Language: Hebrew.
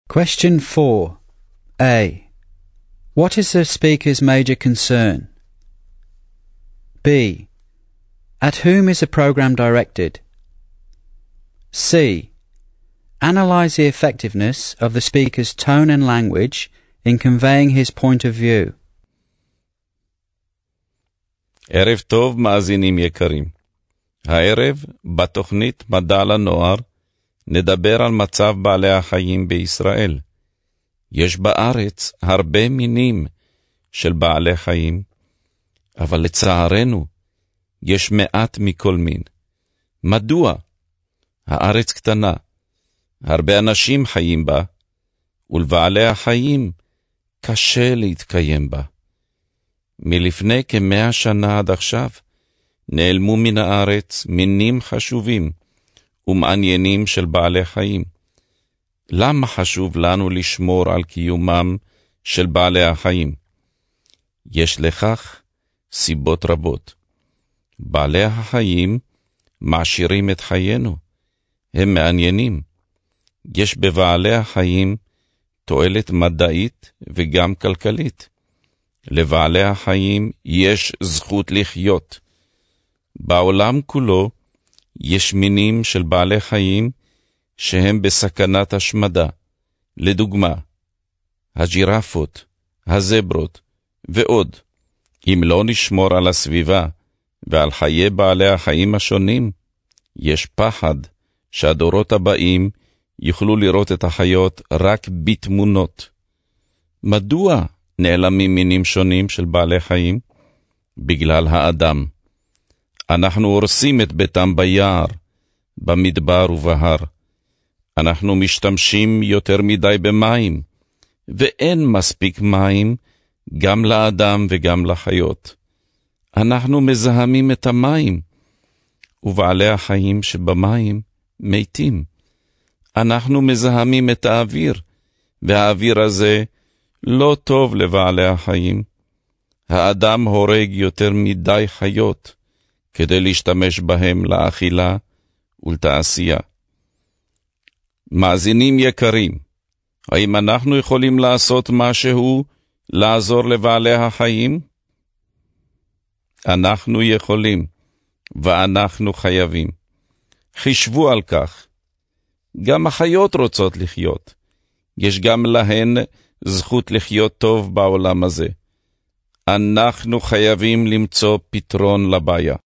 Question 4. A. What is the speaker's major concern? B. At whom is the program directed? C. Analyze the effectiveness of the speaker's tone and language in conveying his point of view. ערב טוב מאזינים יקרים. הערב בתוכנית מדע לנוער נדבר על מצב בעלי החיים בישראל. יש בארץ הרבה מינים של בעלי חיים, אבל לצערנו יש מעט מכל מין. מדוע? הארץ קטנה, הרבה אנשים חיים בה, ולבעלי החיים קשה להתקיים בה. מלפני כ100 שנה עד עכשיו נעלמו מן הארץ מינים חשובים ומעניינים של בעלי חיים. למה חשוב לנו לשמור על קיומם של בעלי החיים? יש לכך סיבות רבות. בעלי החיים מעשירים את חיינו, הם מעניינים. יש בבעלי החיים תועלת מדעית וגם כלכלית. לבעלי החיים יש זכות לחיות. בעולם כולו יש מינים של בעלי חיים שהם בסכנת השמדה. לדוגמה, הג'ירפות, הזברות ועוד. אם לא נשמור על הסביבה ועל חיי בעלי החיים השונים, יש פחד שהדורות הבאים יוכלו לראות את החיות רק בתמונות. מדוע נעלמים מינים שונים של בעלי חיים? בגלל האדם. אנחנו הורסים את ביתם ביער, במדבר ובהר. אנחנו משתמשים יותר מדי במים, ואין מספיק מים גם לאדם וגם לחיות. אנחנו מזהמים את המים, ובעלי החיים שבמים מתים. אנחנו מזהמים את האוויר, והאוויר הזה לא טוב לבעלי החיים. האדם הורג יותר מדי חיות, כדי להשתמש בהם לאכילה ולתעשייה. מאזינים יקרים, האם אנחנו יכולים לעשות משהו לעזור לבעלי החיים? אנחנו יכולים, ואנחנו חייבים. חשבו על כך. גם החיות רוצות לחיות. יש גם להן זכות לחיות טוב בעולם הזה. אנחנו חייבים למצוא פתרון לבעיה.